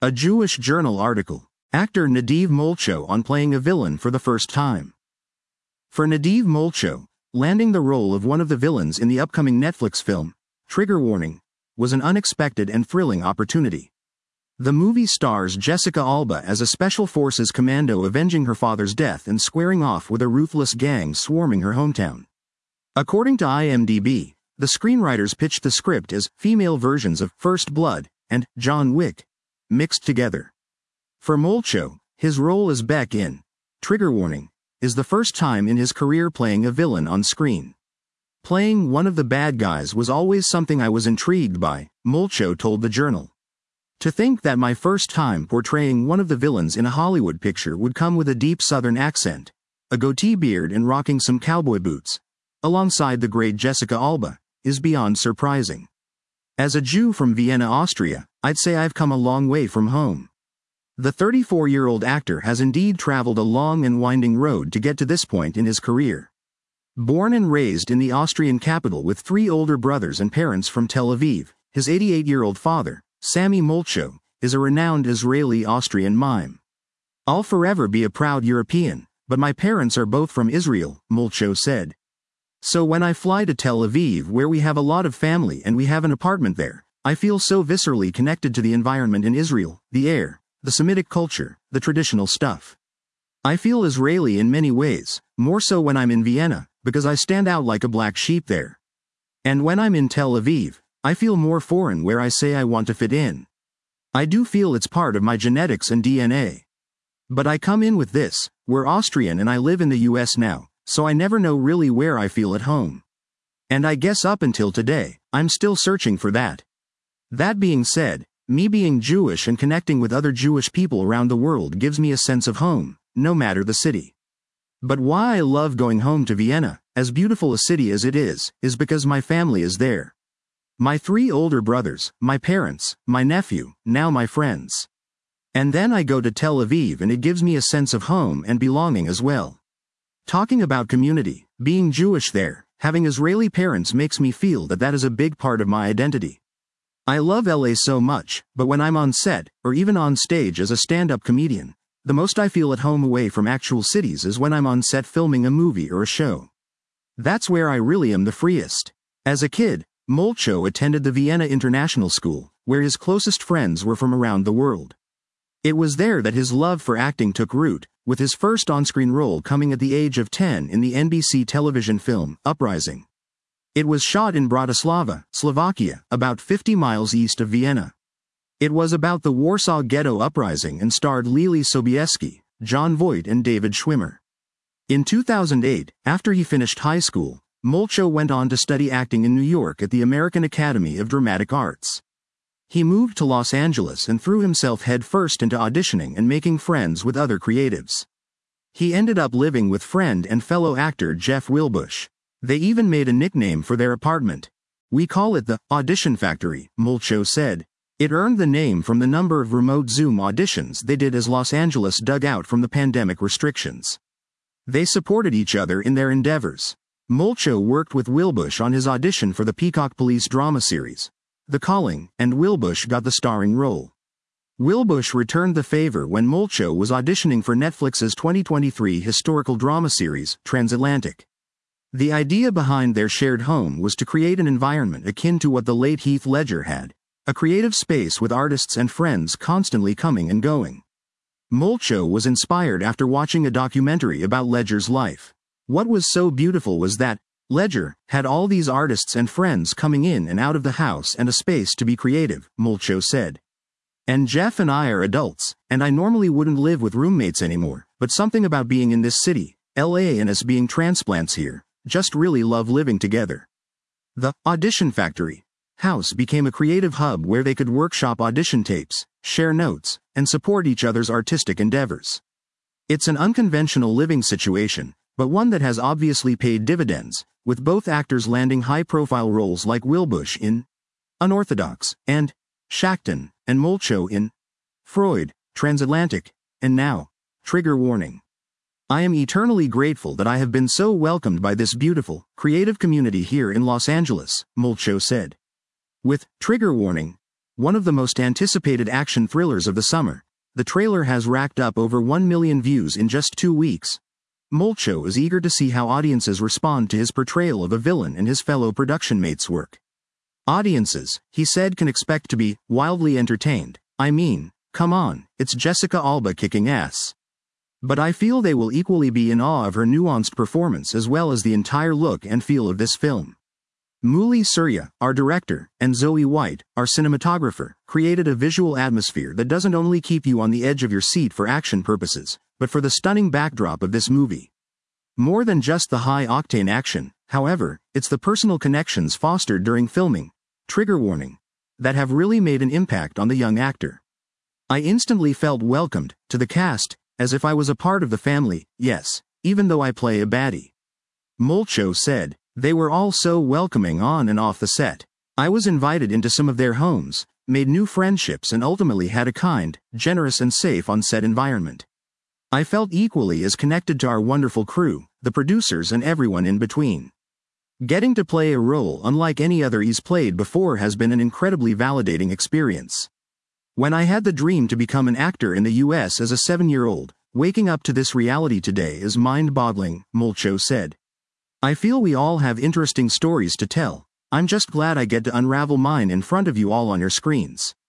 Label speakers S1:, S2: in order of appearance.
S1: A Jewish Journal article. Actor Nadiv Molcho on playing a villain for the first time. For Nadiv Molcho, landing the role of one of the villains in the upcoming Netflix film, Trigger Warning, was an unexpected and thrilling opportunity. The movie stars Jessica Alba as a special forces commando avenging her father's death and squaring off with a ruthless gang swarming her hometown. According to IMDb, the screenwriters pitched the script as female versions of First Blood and John Wick, mixed together. For Molcho, his role as Beck in Trigger Warning is the first time in his career playing a villain on screen. Playing one of the bad guys was always something I was intrigued by, Molcho told the Journal. To think that my first time portraying one of the villains in a Hollywood picture would come with a deep southern accent, a goatee beard and rocking some cowboy boots, alongside the great Jessica Alba, is beyond surprising. As a Jew from Vienna, Austria, I'd say I've come a long way from home. The 34-year-old actor has indeed traveled a long and winding road to get to this point in his career. Born and raised in the Austrian capital with 3 older brothers and parents from Tel Aviv, his 88-year-old father, Sami Molcho, is a renowned Israeli-Austrian mime. I'll forever be a proud European, but my parents are both from Israel, Molcho said. So when I fly to Tel Aviv, where we have a lot of family and we have an apartment there, I feel so viscerally connected to the environment in Israel, the air, the Semitic culture, the traditional stuff. I feel Israeli in many ways, more so when I'm in Vienna, because I stand out like a black sheep there. And when I'm in Tel Aviv, I feel more foreign where I say I want to fit in. I do feel it's part of my genetics and DNA. But I come in with this, we're Austrian and I live in the US now, so I never know really where I feel at home. And I guess up until today, I'm still searching for that. That being said, me being Jewish and connecting with other Jewish people around the world gives me a sense of home, no matter the city. But why I love going home to Vienna, as beautiful a city as it is because my family is there. My 3 older brothers, my parents, my nephew, now my friends. And then I go to Tel Aviv and it gives me a sense of home and belonging as well. Talking about community, being Jewish there, having Israeli parents makes me feel that is a big part of my identity. I love LA so much, but when I'm on set, or even on stage as a stand-up comedian, the most I feel at home away from actual cities is when I'm on set filming a movie or a show. That's where I really am the freest. As a kid, Molcho attended the Vienna International School, where his closest friends were from around the world. It was there that his love for acting took root, with his first on-screen role coming at the age of 10 in the NBC television film, Uprising. It was shot in Bratislava, Slovakia, about 50 miles east of Vienna. It was about the Warsaw Ghetto Uprising and starred Lili Sobieski, Jon Voight and David Schwimmer. In 2008, after he finished high school, Molcho went on to study acting in New York at the American Academy of Dramatic Arts. He moved to Los Angeles and threw himself headfirst into auditioning and making friends with other creatives. He ended up living with friend and fellow actor Jeff Wilbush. They even made a nickname for their apartment. We call it the Audition Factory, Molcho said. It earned the name from the number of remote Zoom auditions they did as Los Angeles dug out from the pandemic restrictions. They supported each other in their endeavors. Molcho worked with Wilbush on his audition for the Peacock Police drama series, The Calling, and Wilbush got the starring role. Wilbush returned the favor when Molcho was auditioning for Netflix's 2023 historical drama series, Transatlantic. The idea behind their shared home was to create an environment akin to what the late Heath Ledger had, a creative space with artists and friends constantly coming and going. Molcho was inspired after watching a documentary about Ledger's life. What was so beautiful was that Ledger had all these artists and friends coming in and out of the house and a space to be creative, Molcho said. And Jeff and I are adults, and I normally wouldn't live with roommates anymore, but something about being in this city, LA, and us being transplants here, just really love living together. The Audition Factory house became a creative hub where they could workshop audition tapes, share notes, and support each other's artistic endeavors. It's an unconventional living situation, but one that has obviously paid dividends, with both actors landing high-profile roles like Wilbush in Unorthodox and Shackton, and Molcho in Freud, Transatlantic, and now Trigger Warning. I am eternally grateful that I have been so welcomed by this beautiful, creative community here in Los Angeles, Molcho said. With Trigger Warning, One of the most anticipated action thrillers of the summer, the trailer has racked up over 1 million views in just 2 weeks. Molcho is eager to see how audiences respond to his portrayal of a villain and his fellow production mates' work. Audiences, he said, can expect to be wildly entertained. I mean, come on, it's Jessica Alba kicking ass. But I feel they will equally be in awe of her nuanced performance as well as the entire look and feel of this film. Muli Surya, our director, and Zoe White, our cinematographer, created a visual atmosphere that doesn't only keep you on the edge of your seat for action purposes, but for the stunning backdrop of this movie. More than just the high-octane action, however, it's the personal connections fostered during filming, trigger warning, that have really made an impact on the young actor. I instantly felt welcomed to the cast, as if I was a part of the family, yes, even though I play a baddie. Molcho said, "They were all so welcoming on and off the set. I was invited into some of their homes, made new friendships and ultimately had a kind, generous and safe on-set environment. I felt equally as connected to our wonderful crew, the producers and everyone in between. Getting to play a role unlike any other he's played before has been an incredibly validating experience. When I had the dream to become an actor in the US as a 7-year-old, waking up to this reality today is mind-boggling," Molcho said. "I feel we all have interesting stories to tell. I'm just glad I get to unravel mine in front of you all on your screens."